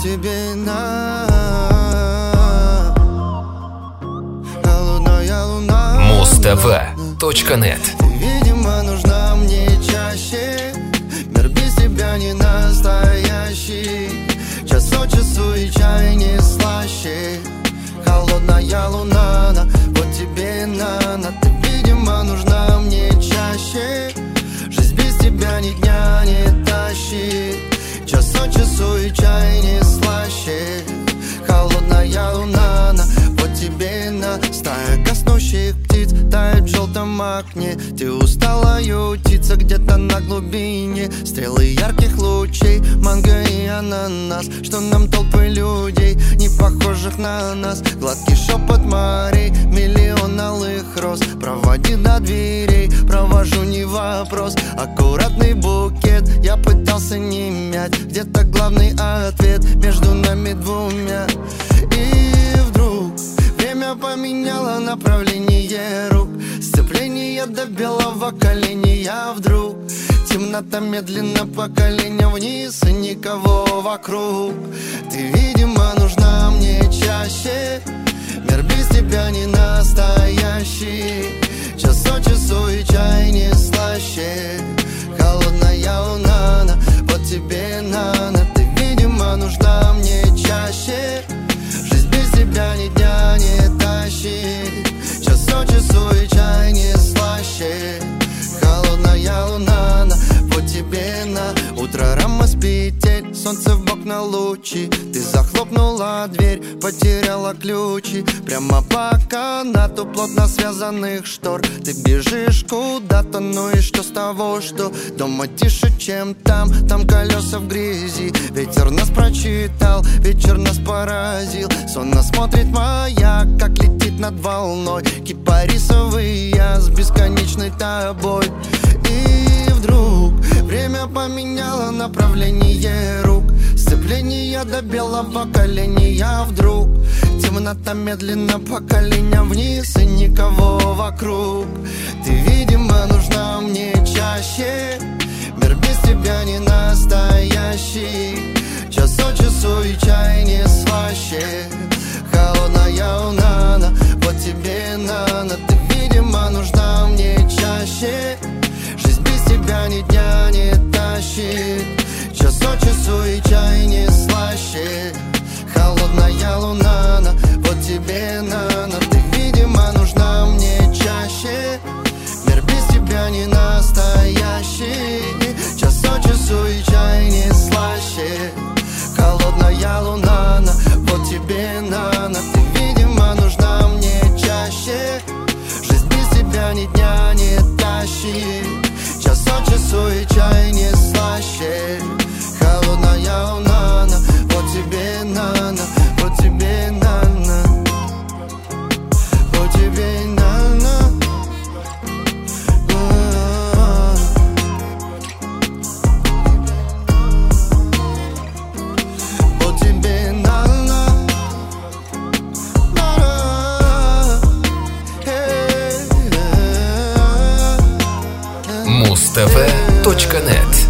тебе на. Холодная луна. Муз-ТВ.нет. Ты, видимо, нужна мне чаще. Мир без тебя не настоящий. Час от часу и чай не слаще. Холодная луна, вот тебе на. Ты, видимо, нужна мне чаще. Жизнь без тебя ни дня не тащит. Час от часу и чай не слаще. Холодная луна, вот тебе на. Стая коснущих птиц тает в желтом окне. Ты устала ютиться где-то на глубине. Стрелы ярких лучей, манго и ананас. Что нам толпы людей, не похожих на нас. Гладкий шепот морей, миллион алых роз. Проводи до дверей, провожу не вопрос. Аккуратный букет, я пытался не мять. Где-то главный ответ между нами двумя. И вдруг время поменяло направление рук. Сцепление до белого коленя. Вдруг темнота медленно по коленям вниз. И никого вокруг. Ты, видимо, нужна мне чаще. Мир без тебя не настоящий. Час от часу и чай не слаще. Холодная луна, вот тебе на. Ты, видимо, нужна мне чаще. Жизнь без тебя ни дня не тащит. Час от часу и чай не слаще. Холодная луна, вот тебе на. Утро рано спеть, солнце в бок на лучи. Ты захлопнула дверь, потеряла ключи. Прямо по канату плотно связанных штор. Ты бежишь куда-то, ну и что с того, что дома тише, чем там. Там колеса в грязи. Ветер нас прочитал, вечер нас поразил. Сонно смотрит маяк, как летит над волной. Кипарисовый я с бесконечной тобой. И вдруг время поменяло направление рук. Сцепление до белого коленя. Вдруг темнота медленно по коленям вниз. И никого вокруг. Ты, видимо, нужна мне чаще. Мир без тебя не настоящий. Час от часу и чай не слаще. Холодная луна, вот тебе на. Ты, видимо, нужна мне чаще. Жизнь без тебя ни дня не тащит. Час от часу и чай не слаще. Холодная луна, вот тебе на. Ты, видимо, нужна мне чаще. Мир без тебя не настоящий. Час от часу и чай не слаще. Холодная луна, вот тебе на. Ты, видимо, нужна мне чаще. Жизнь без тебя ни дня не тащит. Час от часу и чай не слаще. Холодная луна, вот тебе на. Вот тебе на. Вот тебе на. Вот тебе на. Муз-ТВ.нет.